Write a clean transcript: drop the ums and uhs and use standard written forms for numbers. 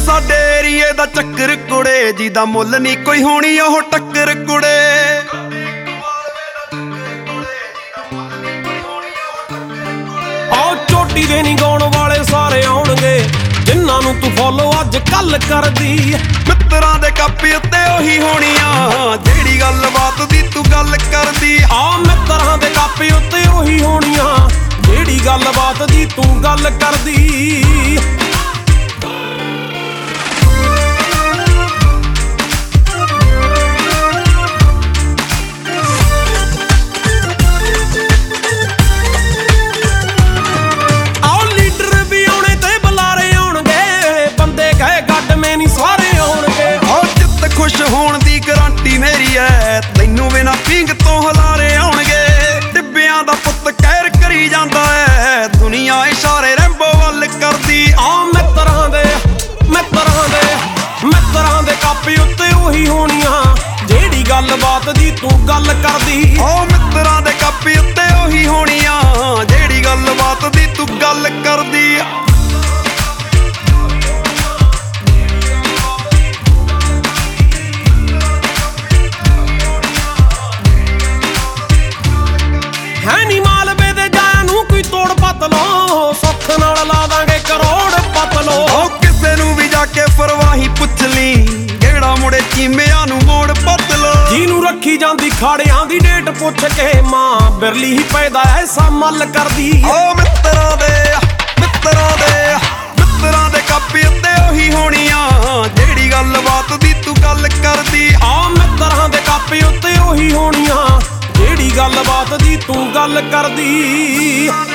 ਸਾਡੇ ਏਰੀਏ ਦਾ ਚੱਕਰ ਕੁੜੇ, ਜਿਹਦਾ ਮੁੱਲ ਨਹੀਂ ਕੋਈ ਹੋਣੀ ਉਹ ਟੱਕਰ ਕੁੜੇ। ਆਓ ਚੋਟੀ ਦੇ ਨੀ ਗਾਉਣ ਵਾਲੇ ਸਾਰੇ ਆਉਣਗੇ, ਜਿਨ੍ਹਾਂ ਨੂੰ ਤੂੰ ਫੋਲੋ ਅੱਜ ਕੱਲ ਕਰਦੀ। ਮਿੱਤਰਾਂ ਦੇ ਕਾਪੀ ਉੱਤੇ ਉਹੀ ਹੋਣੀਆਂ, ਜਿਹੜੀ ਗੱਲਬਾਤ ਦੀ ਤੂੰ ਗੱਲ ਕਰਦੀ। ਆ ਮਿੱਤਰਾਂ ਦੇ ਕਾਪੀ ਉੱਤੇ ਉਹੀ ਹੋਣੀਆਂ, ਜਿਹੜੀ ਗੱਲਬਾਤ ਦੀ ਤੂੰ ਗੱਲ ਕਰਦੀ। ਆਓ ਲੀਡਰ ਵੀ ਆਉਣੇ ਤੇ ਬੁਲਾਰੇ ਆਉਣਗੇ, ਬੰਦੇ ਕਹੇ ਗੱਡ ਮੇ ਨਹੀਂ ਸਾਰੇ ਆਉਣਗੇ। ਆਹ ਜਿੱਤ ਖੁਸ਼ ਹੋਣ ਦੀ ਗਾਰੰਟੀ ਮੇਰੀ ਐ, ਤੈਨੂੰ ਬਿਨਾ ਪੀਂਗ ਤੋਂ ਹਲਾਰੇ ਆਉਣਗੇ। ਟਿੱਬਿਆਂ ਦਾ ਪੁੱਤ ਕਹਿਰ ਕਰੀ ਜਾਂਦਾ ਐ, ਦੁਨੀਆ ਇਸ਼ਾਰੇ ਰੈਂਬੋ ਵੱਲ ਕਰਦੀ। ਆ ਮਿੱਤਰਾਂ ਦੇ ਕਾਪੀ ਉੱਤੇ ਉਹੀ ਹੋਣੀਆਂ, ਜਿਹੜੀ ਗੱਲਬਾਤ ਦੀ ਤੂੰ ਗੱਲ ਕਰਦੀ। ਆਹ ਮਿੱਤਰਾਂ ਦੇ ਕਾਪੀ ਉੱਤੇ ਉਹੀ ਹੋਣੀਆਂ, ਜਿਹੜੀ ਗੱਲਬਾਤ ਦੀ ਤੂੰ ਗੱਲ ਕਰਦੀ। ਹੈ ਨੀ ਮਾਲਵੇ ਦੇ ਜਾਇਆ ਨੂੰ ਕੋਈ ਤੋੜ ਪੱਤ ਲੋ, ਸੁੱਖ ਨਾਲ ਲਾ ਦਾਂਗੇ ਕਰੋੜ ਪੱਤ ਲੋ। ਉਹ ਕਿਸੇ ਨੂੰ ਵੀ ਜਾ ਕੇ ਫਰਵਾਹੀ ਪੁੱਛ ਲਈ, ਕਿਹੜਾ ਮੁੜੇ ਚੀਮਿਆਂ ਨੂੰ ਮੋੜ ਪੱਤ ਲੋ। ਜਿਹਨੂੰ ਰੱਖੀ ਜਾਂਦੀ ਖਾੜਿਆਂ ਦੀ ਡੇਟ ਪੁੱਛ ਕੇ, ਮਾਂ ਬਿਰਲੀ ਹੀ ਪੈਦਾ ਐਸਾ ਮੱਲ ਕਰਦੀ। ਉਹ ਮਿੱਤਰਾਂ ਦੇ ਕਾਪੀ ਉੱਤੇ ਉਹੀ ਹੋਣੀਆਂ, ਜਿਹੜੀ ਗੱਲਬਾਤ ਦੀ ਤੂੰ ਗੱਲ ਕਰਦੀ। ਆ ਮਿੱਤਰਾਂ ਦੇ ਕਾਪੀ ਉੱਤੇ ਉਹੀ ਹੋਣੀਆਂ, ਜਿਹੜੀ ਗੱਲਬਾਤ ਦੀ ਤੂੰ ਗੱਲ ਕਰਦੀ।